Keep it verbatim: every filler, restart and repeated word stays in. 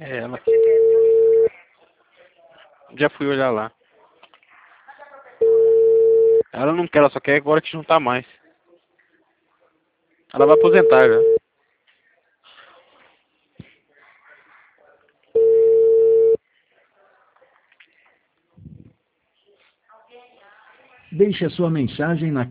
É ela. Já fui olhar lá. Ela não quer, ela só quer agora te juntar mais. Ela vai aposentar já. Deixe a sua mensagem na